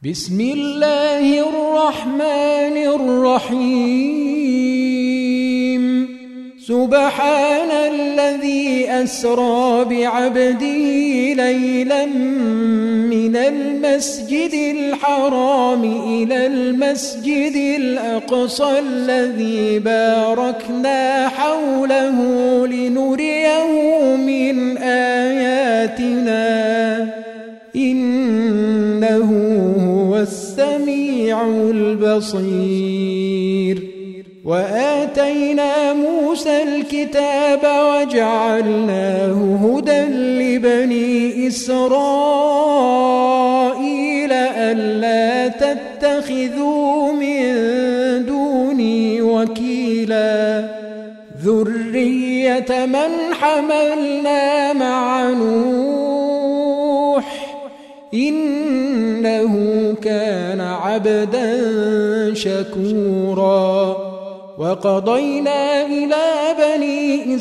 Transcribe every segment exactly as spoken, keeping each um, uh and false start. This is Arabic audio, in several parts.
بسم الله الرحمن الرحيم سبحان الذي أسرى بعبده ليلا من المسجد الحرام إلى المسجد الأقصى الذي باركنا حوله لنريه من آياتنا إنه هو السميع البصير. وآتينا موسى الكتاب وجعلناه هدى لبني إسرائيل ألا تتخذوا من دوني وكيلا ذرية من حملنا مع نوح إنه كان عبدا شكورا. وقضينا إلى بني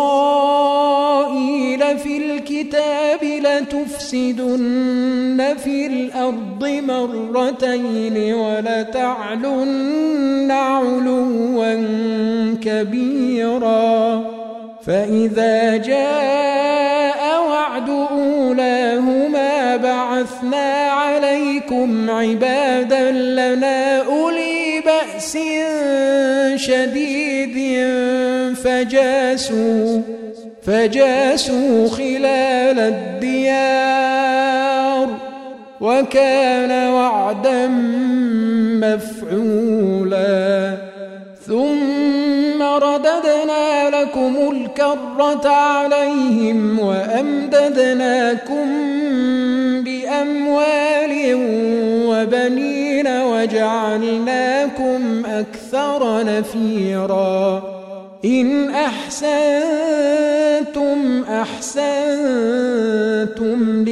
إسرائيل في الكتاب لتفسدن في الأرض مرتين ولتعلن علوا كبيرا. فإذا جاء وعد أولاهما بعثنا عليكم عبادا لنا أولي بأس شديد فجاسوا فجاسوا خلال الديار وكان وعدا مفعولا. ثم رددنا لكم الكرة عليهم وأمددناكم بأموال وبنين وجعلناكم أكثر نفيرا. إن أحسنتم أحسنتم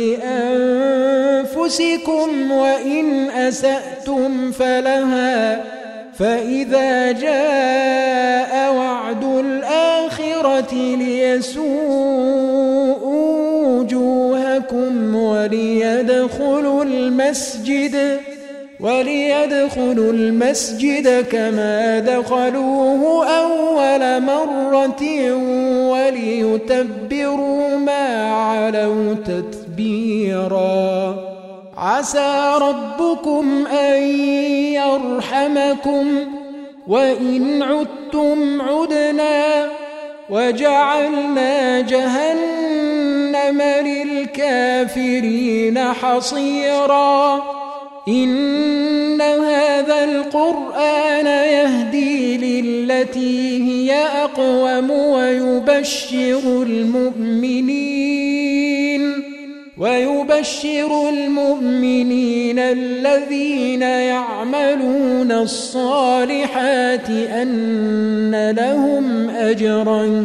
لأنفسكم وإن أسأتم فلها. فإذا جاء وعد الآخرة ليسوءوا وجوهكم وليدخلوا المسجد وليدخلوا المسجد كما دخلوه أول مرة وليتبروا ما علوا تتبيرا. عسى ربكم أن يرحمكم وإن عدتم عدنا وجعلنا جهنم للكافرين حصيرا. إن هذا القرآن يهدي للتي هي أقوم ويبشر المؤمنين ويبشر المؤمنين الذين يعملون الصالحات أن لهم أجرا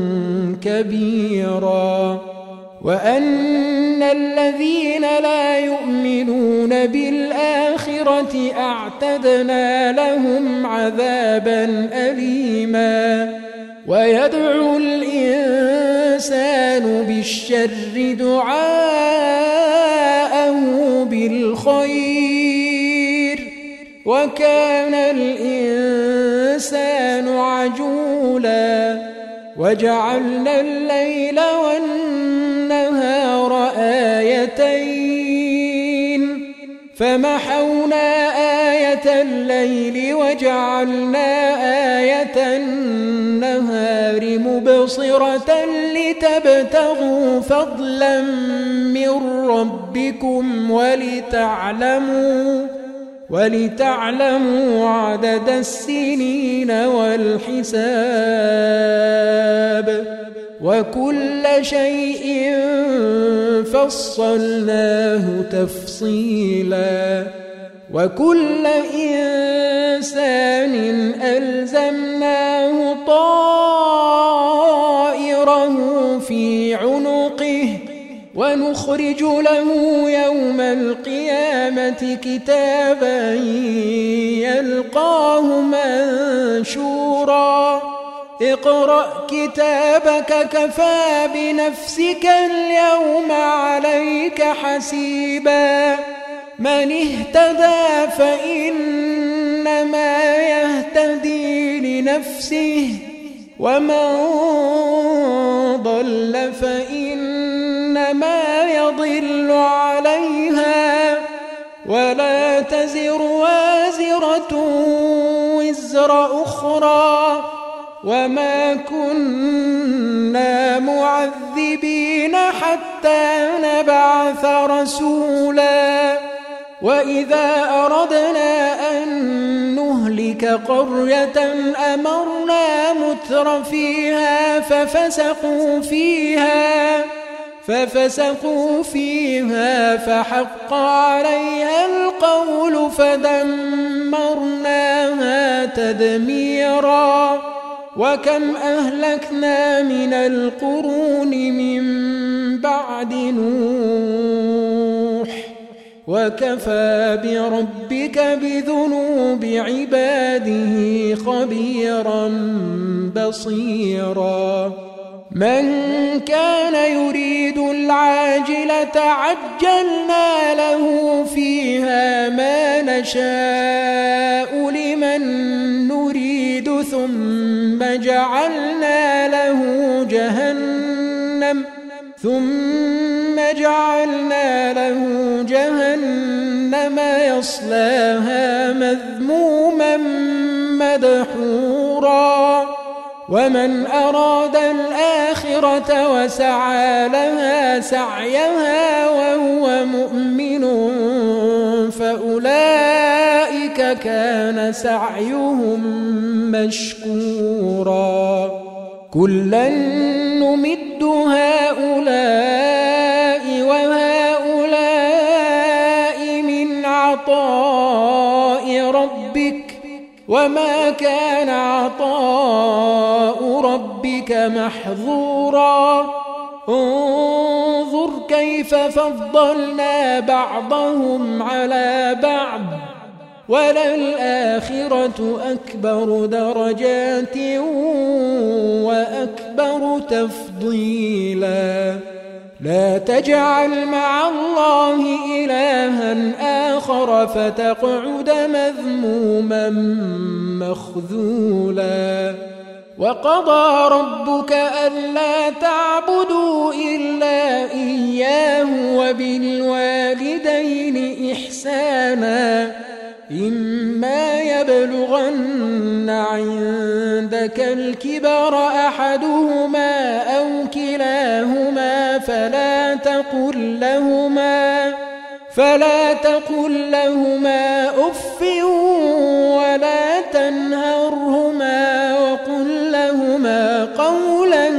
كبيرا. وأن الذين لا يؤمنون بالآخرة أعتدنا لهم عذابا أليما. ويدعو الإنسان بالشر دعاءه بالخير وكان الإنسان عجولا. وجعلنا الليل والنهار آيتين فمحونا آية الليل وجعلنا آية النهار مبصرة لتبتغوا فضلا من ربكم ولتعلموا ولتعلموا عدد السنين والحساب وكل شيء فصلناه تفصيلا. وكل إنسان ألزمناه طائره في عنقه ونخرج له يوم القيامة كتابا يلقاه منشورا. اقرأ كتابك كفى بنفسك اليوم عليك حسيبا من اهتدى فإنما يهتدي لنفسه ومن ضل فإنما يضل عليها ولا تزر وازرة وزر أخرى وما كنا معذبين حتى نبعث رسولا وإذا أردنا أن نهلك قرية أمرنا متر فيها ففسقوا فيها ففسقوا فيها فحق عليها القول فدمرناها تدميرا وكم أهلكنا من القرون من بعد نوح وكفى بربك بذنوب عباده خبيرا بصيرا من كان يريد العاجلة عجلنا له فيها ما نشاء لمن نريد ثم جعلنا له جهنم ثم جعلنا له جهنم يصلاها مذموما مدحورا ومن أراد الآخرة وسعى لها سعيها وهو مؤمن فأولئك كان سعيهم مشكورا كلا نمد هؤلاء وهؤلاء من عطاء ربك وما كان عطاء ربك محظورا انظر كيف فضلنا بعضهم على بعض وللآخرة أكبر درجات وأكبر تفضيلا لا تجعل مع الله إلها آخر فتقعد مذموما مخذولا وقضى ربك ألا تعبدوا إلا إياه وبالوالدين إحسانا إما يبلغن عندك الكبر أحدهما أو كلاهما فلا تقل لهما فلا تقل لهما أف ولا تنهرهما وقل لهما قولا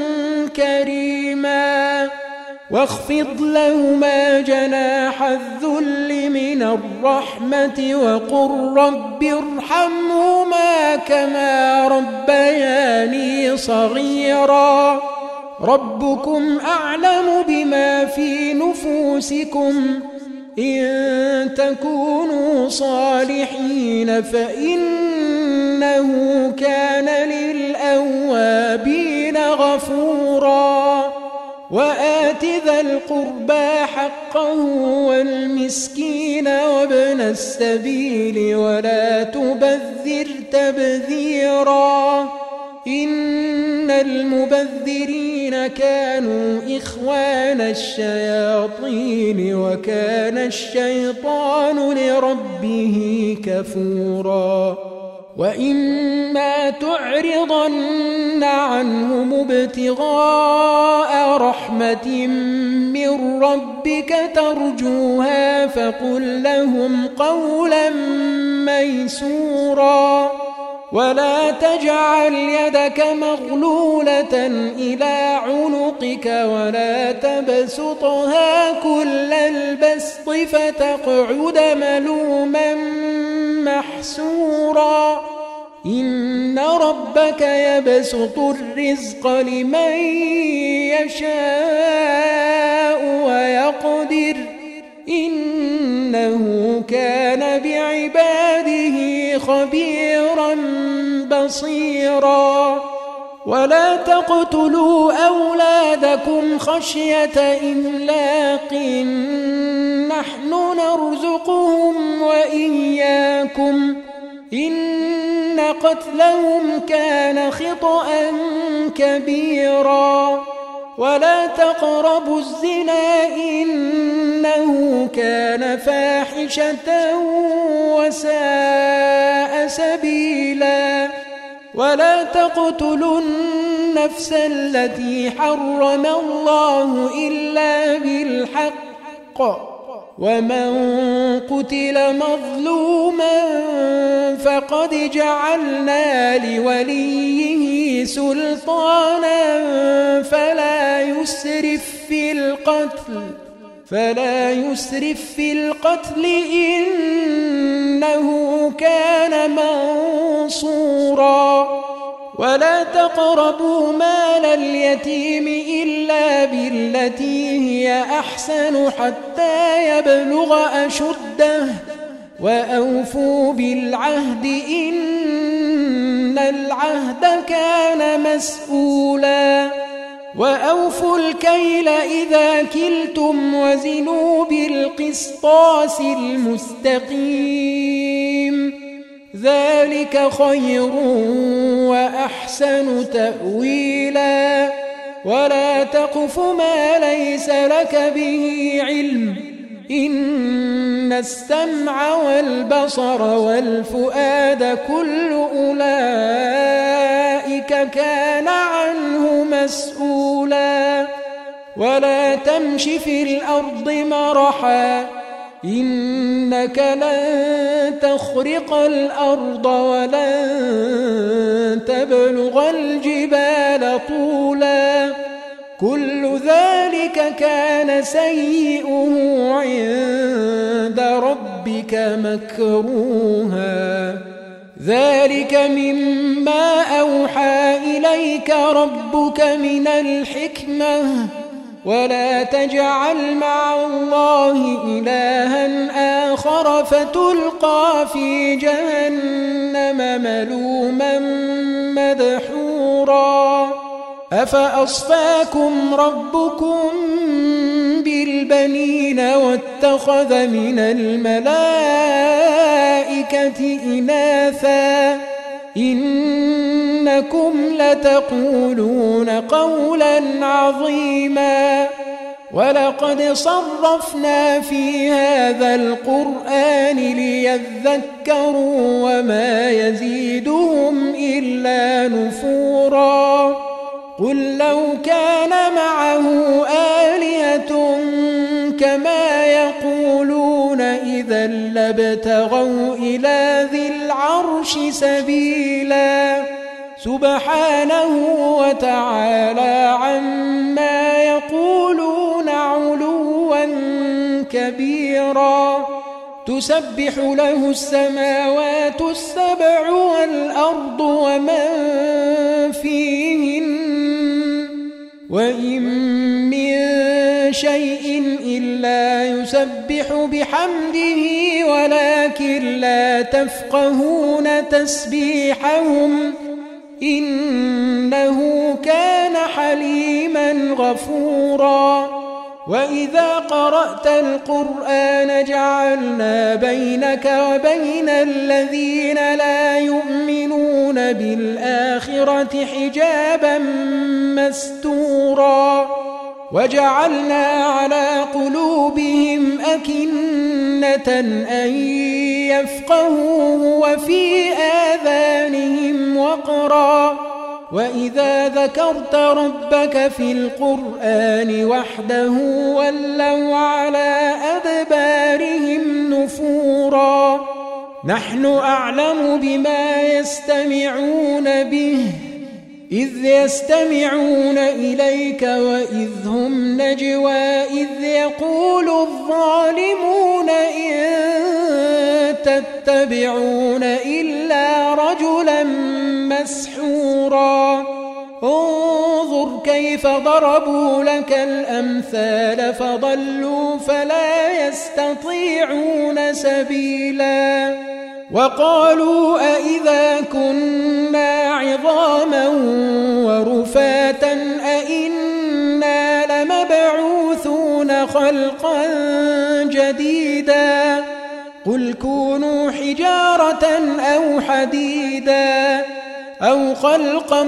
كريما واخفض لهما جناح الذل من الرحمة وقل رب ارحمهما كما ربياني صغيرا ربكم أعلم بما في نفوسكم إن تكونوا صالحين فإنه كان للأوابين غفورا وآت ذا القربى حقه والمسكين وابن السبيل ولا تبذر تبذيرا إن المبذرين كانوا إخوان الشياطين وكان الشيطان لربه كفورا وإما تعرضن عنهم ابتغاء رحمة من ربك ترجوها فقل لهم قولا ميسورا ولا تجعل يدك مغلولة إلى عنقك ولا تبسطها كل البسط فتقعد ملوما محسورا إن ربك يبسط الرزق لمن يشاء ويقدر إنه كان بعباده خبيرا بصيرا ولا تقتلوا أولادكم خشية إملاق نحن نحن نرزقهم وإياكم إن قتلهم كان خطأ كبيرا ولا تقربوا الزنا إنه كان فاحشة وساء سبيلا ولا تقتلوا النفس التي حرم الله إلا بالحق ومن قتل مظلوما فقد جعلنا لوليه سلطانا فلا يسرف في القتل فلا يسرف في القتل إنه كان منصورا ولا تقربوا مال اليتيم إلا بالتي هي أحسن حتى يبلغ أشده وأوفوا بالعهد إن العهد كان مسؤولا وأوفوا الكيل إذا كلتم وزنوا بالقسطاس المستقيم ذلك خير وأحسن تأويلا ولا تقف ما ليس لك به علم إن السمع والبصر والفؤاد كل أولئك كان عنه مسؤولا ولا تمش في الأرض مرحا إنك لن تخرق الأرض ولن تبلغ الجبال طولا كل ذلك كان سيئه عند ربك مكروها ذلك مما أوحى إليك ربك من الحكمة ولا تجعل مع الله إلها آخر فتلقى في جهنم ملوما مدحورا أفأصفاكم ربكم بالبنين واتخذ من الملائكة إناثا إنكم لتقولون قولا عظيما ولقد صرفنا في هذا القرآن ليذكروا وما يزيدهم إلا نفورا قل لو كان معه آلهة كما يقولون إذا لابتغوا إلى ذي العرش سبيلا سبحانه وتعالى عما يقولون علوا كبيرا تسبح له السماوات السبع والأرض ومن فيهن وإن من شيء إلا يسبح بحمده ولكن لا تفقهون تسبيحهم إنه كان حليما غفورا وإذا قرأت القرآن جعلنا بينك وبين الذين لا يؤمنون بالآخرة حجابا مستورا وجعلنا على قلوبهم أكنة أن يفقهوه وفي آذانهم وقرا وإذا ذكرت ربك في القرآن وحده ولوا على أدبارهم نفورا نحن أعلم بما يستمعون به إذ يستمعون إليك وإذ هم نجوى إذ يقول الظالمون إن تتبعون إلا رجلا مسحورا انظر كيف ضربوا لك الأمثال فضلوا فلا يستطيعون سبيلا وقالوا أئذا كنا عظاما ورفاتا أئنا لمبعوثون خلقا جديدا قل كونوا حجارة أو حديدا أو خلقا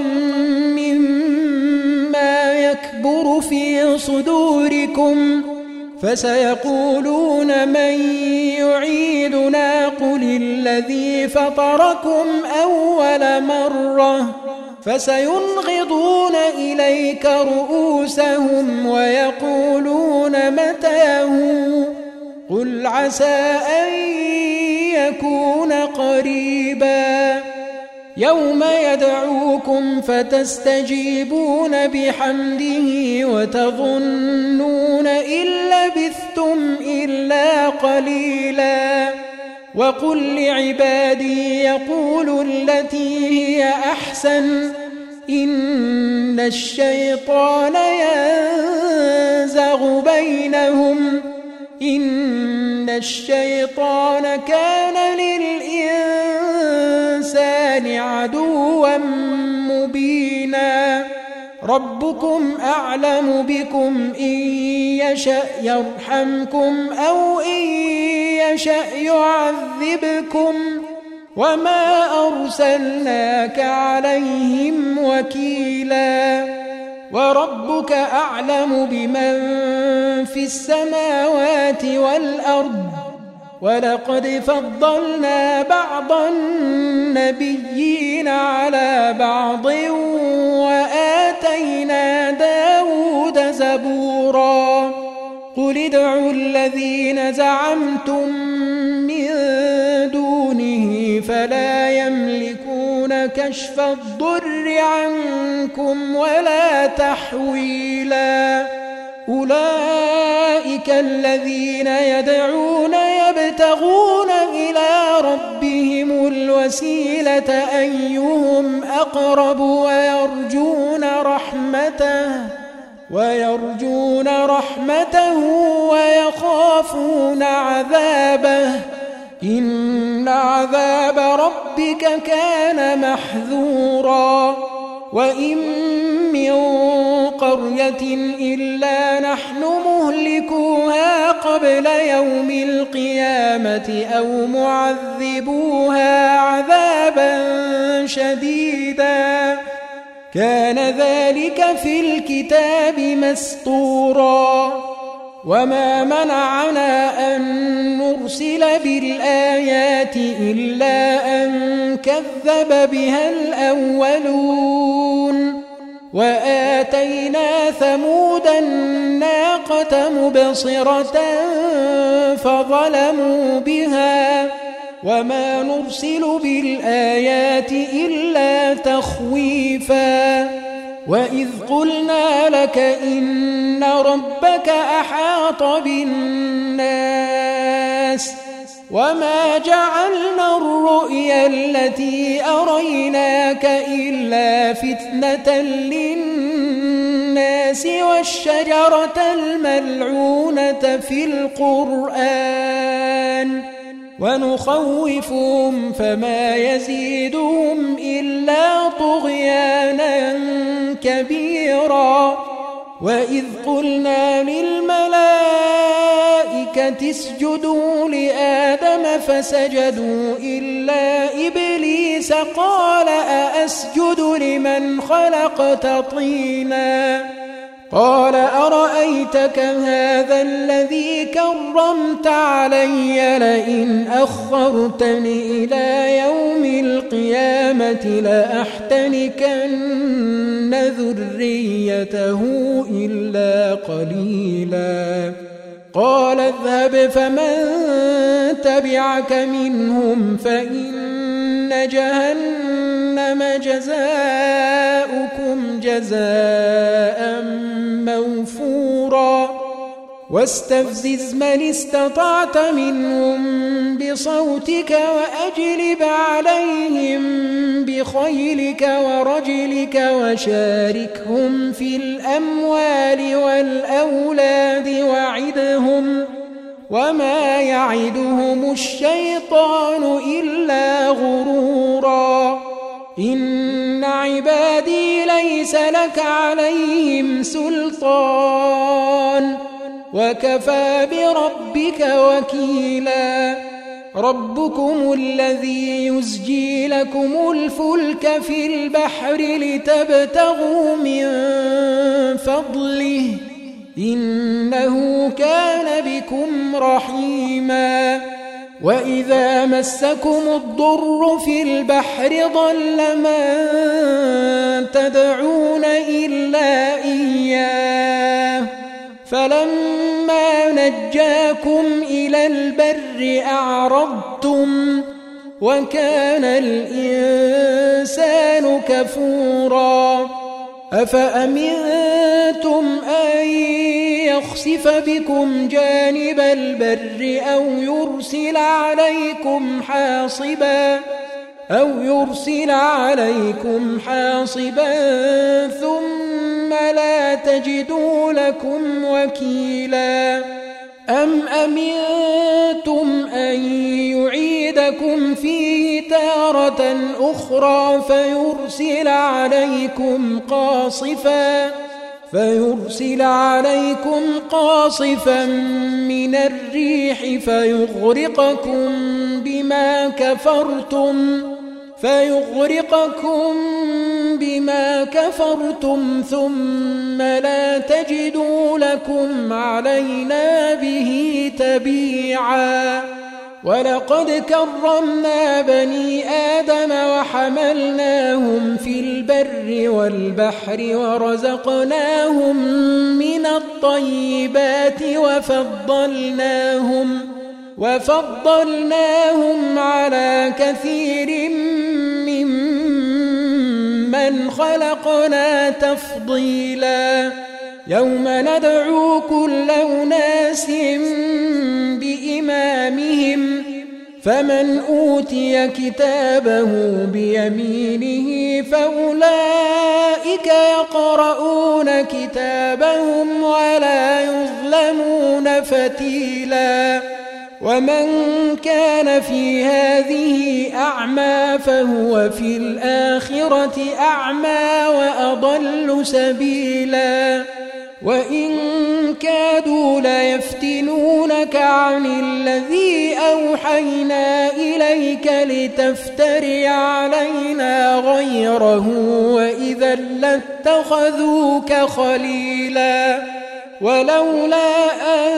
مما يكبر في صدوركم فسيقولون من يعيدنا قل الذي فطركم أول مرة فسينغضون إليك رؤوسهم ويقولون متاه قل عسى أن يكون قريبا يوم يدعوكم فتستجيبون بحمده وتظنون إن لبثتم إلا قليلا وقل لعبادي يقولوا التي هي أحسن إن الشيطان ينزغ بينهم إن الشيطان كان للإنسان عدوا مبينا ربكم أعلم بكم إن يشأ يرحمكم أو إن يشأ يعذبكم وما أرسلناك عليهم وكيلا وربك أعلم بمن في السماوات والأرض ولقد فضلنا بعض النبيين على بعض وآتينا داود زبورا قل ادعوا الذين زعمتم من دونه فلا يملكون كشف الضر عنكم ولا تحويلا أولئك الذين يدعون يبتغون إلى ربهم الوسيلة أيهم أقرب ويرجون رحمته ويرجون رحمته ويخافون عذابه إن عذاب ربك كان محذورا وإن من قرية إلا نحن مهلكوها قبل يوم القيامة أو معذبوها عذابا شديدا كان ذلك في الكتاب مسطورا وما منعنا أن نرسل بالآيات إلا أن كذب بها الأولون وآتينا ثمود الناقة مبصرة فظلموا بها وما نرسل بالآيات إلا تخويفا وإذ قلنا لك إن ربك أحاط بالناس وما جعلنا الرؤيا التي أريناك إلا فتنة للناس والشجرة الملعونة في القرآن ونخوفهم فما يزيدهم إلا طغيانا كبيرا وإذ قلنا للملائكة اسجدوا لآدم فسجدوا إلا إبليس قال أأسجد لمن خلقت طينا قال أرأيتك هذا الذي كرمت علي لئن أخرتني إلى يوم القيامة لأحتنكن ذريته إلا قليلا قال اذهب فمن تبعك منهم فإن جهنم جزاؤكم جزاء موفورا واستفزز من استطعت منهم بصوتك وأجلب عليهم بخيلك ورجلك وشاركهم في الأموال والأولاد وعدهم وما يعدهم الشيطان إلا غرورا إن عبادي ليس لك عليهم سلطان وكفى بربك وكيلا ربكم الذي يزجي لكم الفلك في البحر لتبتغوا من فضله إنه كان بكم رحيما وإذا مسكم الضر في البحر ضل من تدعون إلا إياه فلما نجاكم إلى البر أعرضتم وكان الإنسان كفورا أفأمنتم أن يخسف بكم جانب البر أو يرسل عليكم حاصبا أو يرسل عليكم حاصبا ثم لا تجدوا لكم وكيلا أم أمنتم أن يعيدكم فيه تارة أخرى فيرسل عليكم قاصفا فيرسل عليكم قاصفا من الريح فيغرقكم بما كفرتم فيغرقكم بما كفرتم ثم لا تجدوا لكم علينا به تبيعا ولقد كرمنا بني آدم وحملناهم في البر والبحر ورزقناهم من الطيبات وفضلناهم وفضلناهم على كثير ممن خلقنا تفضيلا يوم ندعو كل أناس بإمامهم فمن أوتي كتابه بيمينه فأولئك يقرؤون كتابهم ولا يظلمون فتيلا ومن كان في هذه أعمى فهو في الآخرة أعمى وأضل سبيلا وإن كادوا ليفتنونك عن الذي أوحينا إليك لتفتري علينا غيره وإذا لاتخذوك خليلا ولولا أن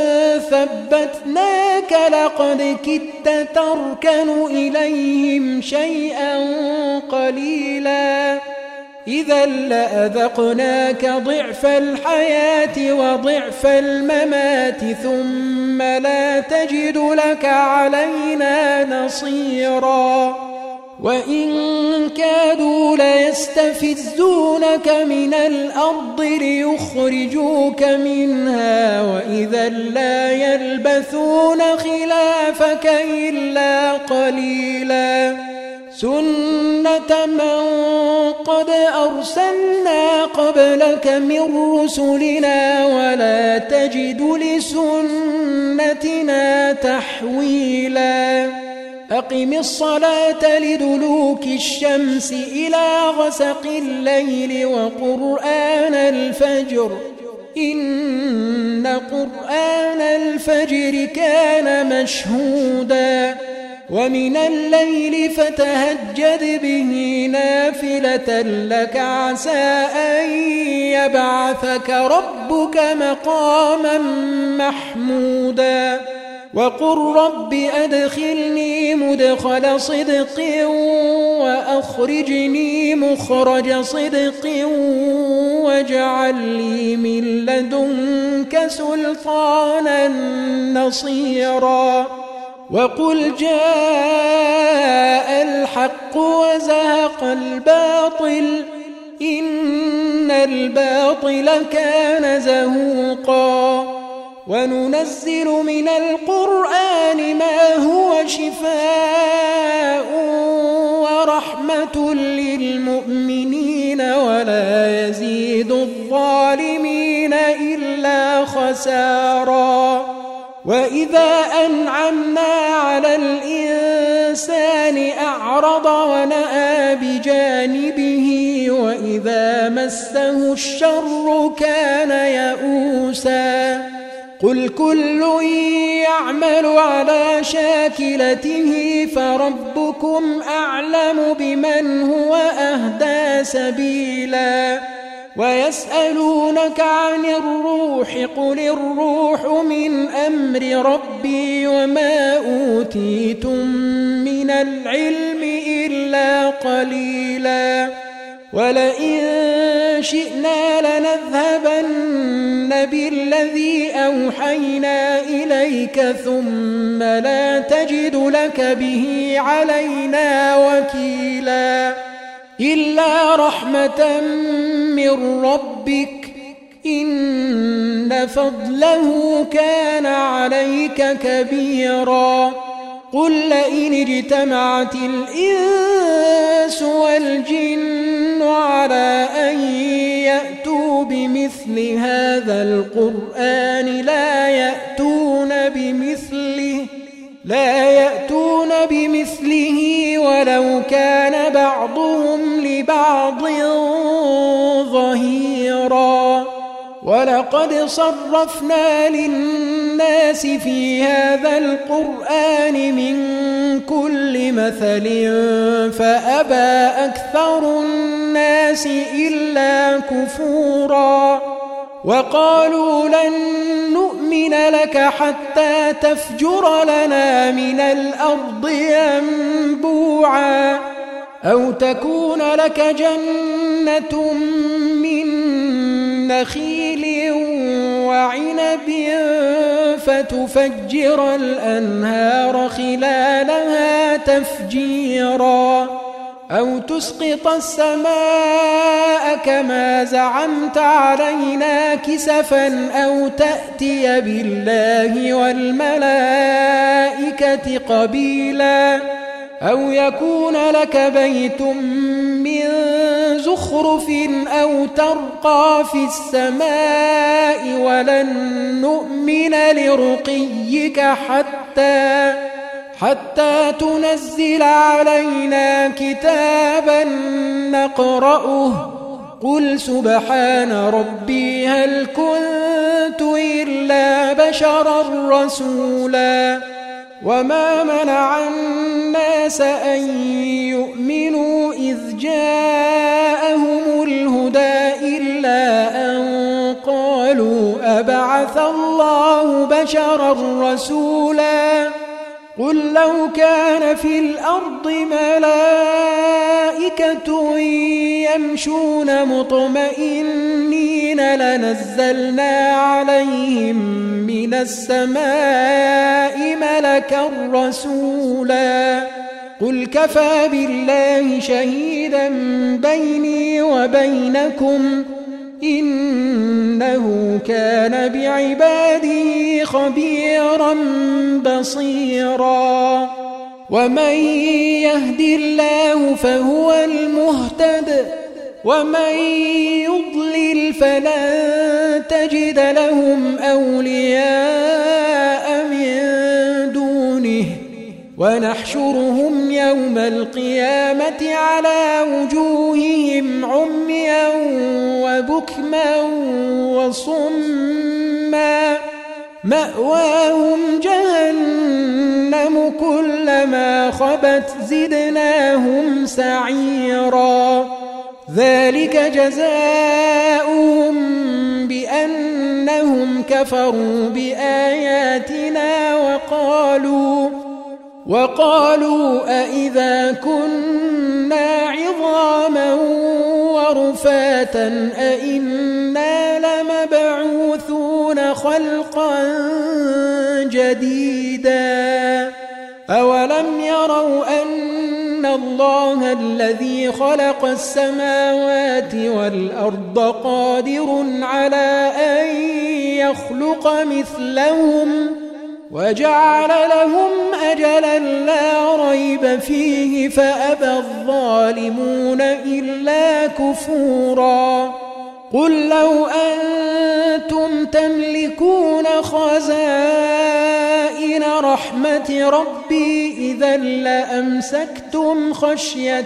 ثبتناك لقد كدت تركن إليهم شيئا قليلا إذا لأذقناك ضعف الحياة وضعف الممات ثم لا تجد لك علينا نصيرا وإن كادوا ليستفزونك من الأرض ليخرجوك منها وإذا لا يلبثون خلافك إلا قليلا سنة من قد أرسلنا قبلك من رسلنا ولا تجد لسنتنا تحويلا أقم الصلاة لدلوك الشمس إلى غسق الليل وقرآن الفجر إن قرآن الفجر كان مشهودا ومن الليل فتهجد به نافلة لك عسى أن يبعثك ربك مقاما محمودا وقل رب أدخلني مدخل صدق وأخرجني مخرج صدق واجعل لي من لدنك سلطانا نصيرا وقل جاء الحق وزهق الباطل إن الباطل كان زهوقا وننزل من القرآن ما هو شفاء ورحمة للمؤمنين ولا يزيد الظالمين إلا خسارا وإذا أنعمنا على الإنسان أعرض ونأى بجانبه وإذا مسه الشر كان يئوسا قل كل يعمل على شاكلته فربكم أعلم بمن هو أهدى سبيلا ويسألونك عن الروح قل الروح من أمر ربي وما أوتيتم من العلم إلا قليلا ولئن شئنا لنذهبن بالذي أوحينا إليك ثم لا تجد لك به علينا وكيلا إلا رحمة من ربك إن فضله كان عليك كبيرا قل لئن اجتمعت الإنس والجن على أن يأتوا بمثل هذا القرآن لا يأتون بمثله لا يأتون بمثله ولو كان بعضهم لبعض ظهيرا ولقد صرفنا للناس في هذا القرآن من كل مثل فأبى أكثر الناس إلا كفورا وقالوا لن نؤمن لك حتى تفجر لنا من الأرض ينبوعا أو تكون لك جنة من نخيل وعنب فتفجر الأنهار خلالها تفجيرا أو تسقط السماء كما زعمت علينا كسفا أو تأتي بالله والملائكة قبيلا أو يكون لك بيت من زخرف أو ترقى في السماء ولن نؤمن لرقيك حتى حتى تنزل علينا كتابا نقرأه قل سبحان ربي هل كنت إلا بشرا رسولا وما منع الناس أن يؤمنوا إذ جاءهم الهدى إلا أن قالوا أبعث الله بشرا رسولا قل لو كان في الأرض ملائكة يمشون مطمئنين لنزلنا عليهم من السماء ملكا رسولا قل كفى بالله شهيدا بيني وبينكم إنه كان بعباده خبيرا بصيرا ومن يهد الله فهو المهتد ومن يضلل فلن تجد لهم أولياء من دونه ونحشرهم يوم القيامة على وجوههم عميا وبكما وصما مأواهم جهنم كلما خبت زدناهم سعيرا ذلك جزاؤهم بأنهم كفروا بآياتنا وقالوا وقالوا أإذا كنا عظاما ورفاتا أإنا لمبعوثون خلقا جديدا أولم يروا أن الله الذي خلق السماوات والأرض قادر على أن يخلق مثلهم وجعل لهم أجلا لا ريب فيه فأبى الظالمون إلا كفورا قل لو أنتم تملكون خزائن رحمة ربي إذا لأمسكتم خشية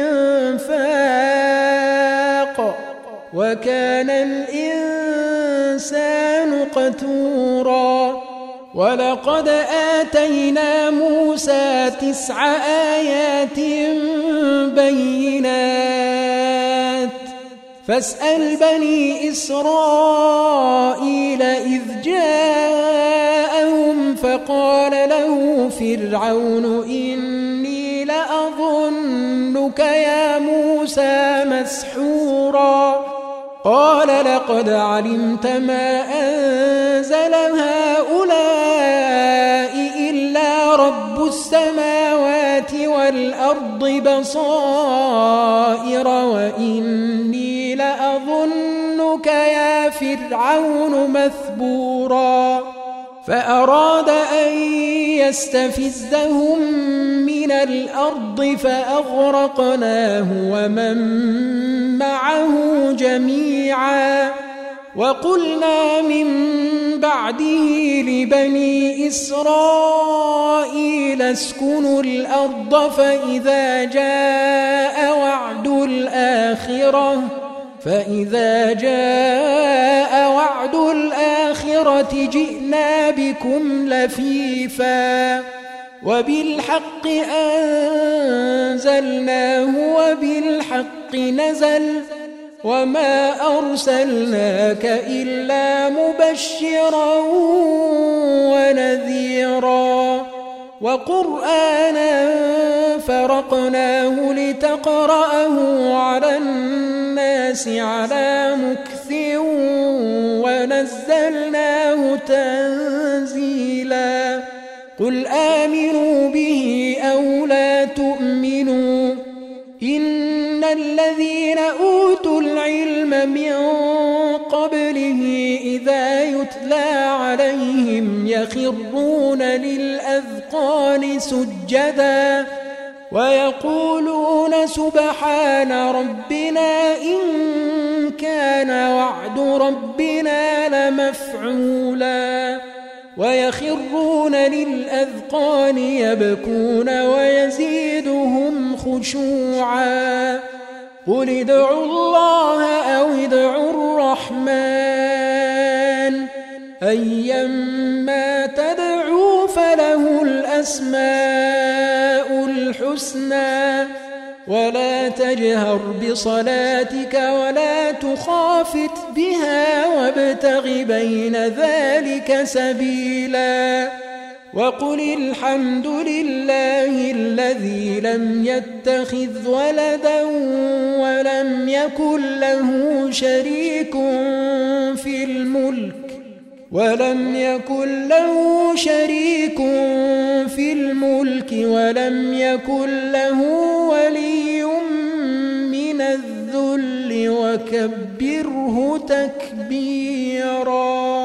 الإنفاق وكان الإنسان الإنسان قتورا ولقد آتينا موسى تسع آيات بينات فاسأل بني إسرائيل إذ جاءهم فقال له فرعون إني لأظنك يا موسى مسحورا قال لقد علمت ما أنزل هؤلاء إلا رب السماوات والأرض بصائر وإني لأظنك يا فرعون مثبورا فأراد أن يستفزهم من الأرض فأغرقناه ومن معه جميعا وقلنا من بعده لبني إسرائيل اسكنوا الأرض فإذا جاء وعد الآخرة فإذا جاء وعد الآخرة جئنا بكم لفيفا وبالحق أنزلناه وبالحق نزل وما أرسلناك إلا مبشرا ونذيرا وقرآنا فرقناه لتقرأه على الناس على مكث ونزلناه تنزيلا قل آمنوا به أو لا تؤمنوا إن الذين أوتوا العلم من قبله إذا يتلى عليهم يخرون للأذقان سجدا ويقولون سبحان ربنا إن كان وعد ربنا لمفعولا ويخرون للأذقان يبكون ويزيدهم خشوعا قل ادعوا الله أو ادعوا الرحمن أيما تدعوا فله الأسماء الحسنى ولا تجهر بصلاتك ولا تخافت بها وابتغ بين ذلك سبيلا وقل الحمد لله الذي لم يتخذ ولدا ولم يكن له شريك في الملك ولم يكن له شريك في الملك ولم يكن له ولي من الذل وكبره تكبيرا.